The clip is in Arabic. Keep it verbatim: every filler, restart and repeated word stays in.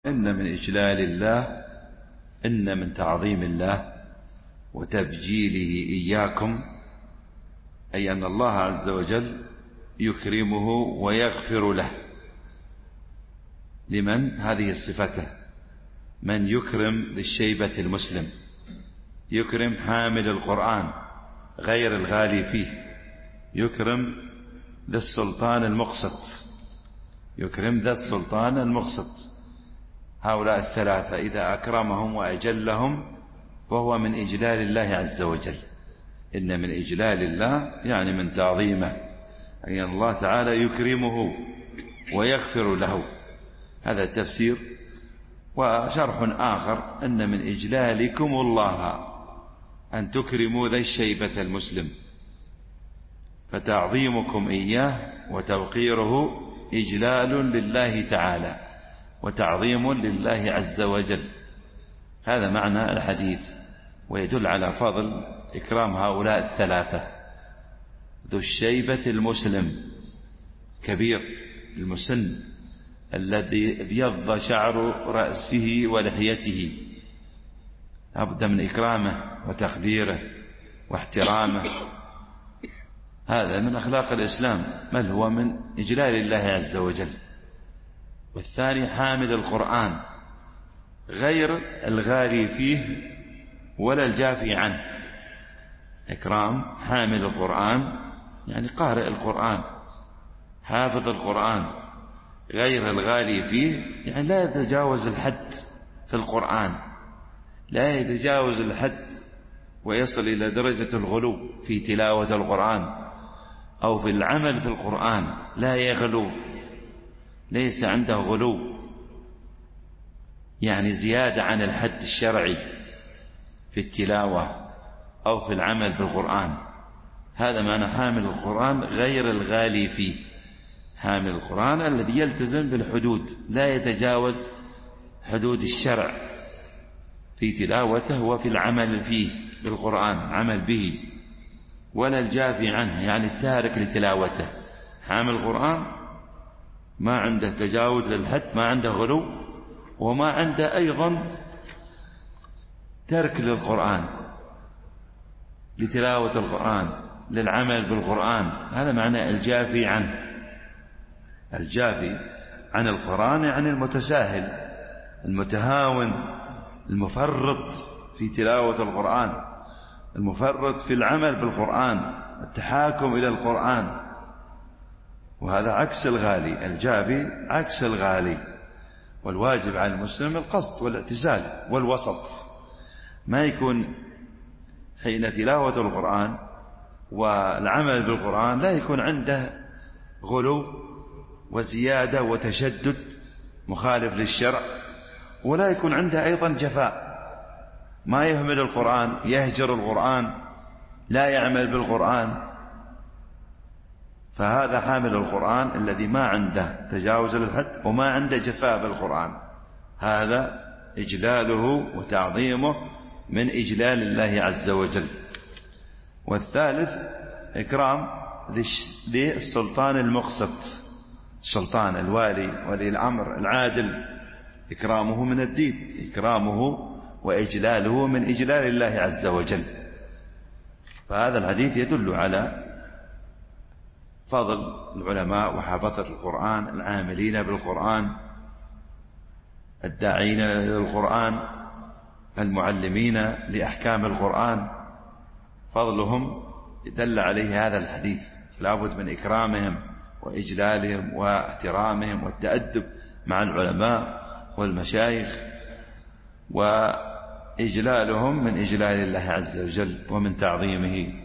إن من إجلال الله، إن من تعظيم الله وتبجيله إياكم، أي أن الله عز وجل يكرمه ويغفر له. لمن؟ هذه الصفته، من يكرم للشيبة المسلم، يكرم حامل القرآن غير الغالي فيه، يكرم ذا السلطان المقسط، يكرم ذا السلطان المقسط. هؤلاء الثلاثة إذا أكرمهم وأجلهم وهو من إجلال الله عز وجل. إن من إجلال الله يعني من تعظيمه، أي أن الله تعالى يكرمه ويغفر له. هذا التفسير. وشرح آخر أن من إجلالكم الله أن تكرموا ذا الشيبة المسلم، فتعظيمكم إياه وتوقيره إجلال لله تعالى وتعظيم لله عز وجل. هذا معنى الحديث، ويدل على فضل إكرام هؤلاء الثلاثة: ذو الشيبة المسلم، كبير المسن الذي ابيض شعر رأسه ولحيته، لابد من إكرامه وتقديره واحترامه. هذا من أخلاق الإسلام، بل هو من إجلال الله عز وجل. والثاني حامل القرآن غير الغالي فيه ولا الجافي عنه. إكرام حامل القرآن يعني قارئ القرآن، حافظ القرآن، غير الغالي فيه يعني لا يتجاوز الحد في القرآن، لا يتجاوز الحد ويصل إلى درجة الغلو في تلاوة القرآن أو في العمل في القرآن، لا يغلو، ليس عنده غلو يعني زيادة عن الحد الشرعي في التلاوة أو في العمل بالقرآن. هذا معنى حامل القرآن غير الغالي فيه. حامل القرآن الذي يلتزم بالحدود، لا يتجاوز حدود الشرع في تلاوته وفي العمل فيه بالقرآن، عمل به، ولا الجافي عنه يعني التارك لتلاوته. حامل القرآن ما عنده تجاوز للحد، ما عنده غلو، وما عنده أيضا ترك للقرآن، لتلاوة القرآن، للعمل بالقرآن. هذا معنى الجافي عنه. الجافي عن القرآن يعني المتساهل، المتهاون، المفرط في تلاوة القرآن، المفرط في العمل بالقرآن، التحاكم إلى القرآن. وهذا عكس الغالي، الجافي عكس الغالي. والواجب على المسلم القصد والاعتزال والوسط، ما يكون حين تلاوة القرآن والعمل بالقرآن لا يكون عنده غلو وزيادة وتشدد مخالف للشرع، ولا يكون عنده أيضا جفاء، ما يهمل القرآن، يهجر القرآن، لا يعمل بالقرآن. فهذا حامل القرآن الذي ما عنده تجاوز للحد وما عنده جفاء بالقرآن، هذا إجلاله وتعظيمه من إجلال الله عز وجل. والثالث إكرام ذي السلطان المقسط، السلطان الوالي ولي الأمر العادل، إكرامه من الدين، إكرامه وإجلاله من إجلال الله عز وجل. فهذا الحديث يدل على فضل العلماء وحافظة القرآن، العاملين بالقرآن، الداعين للقرآن، المعلمين لأحكام القرآن، فضلهم دل عليه هذا الحديث. لا بد من إكرامهم وإجلالهم واحترامهم والتأدب مع العلماء والمشايخ، وإجلالهم من إجلال الله عز وجل ومن تعظيمه.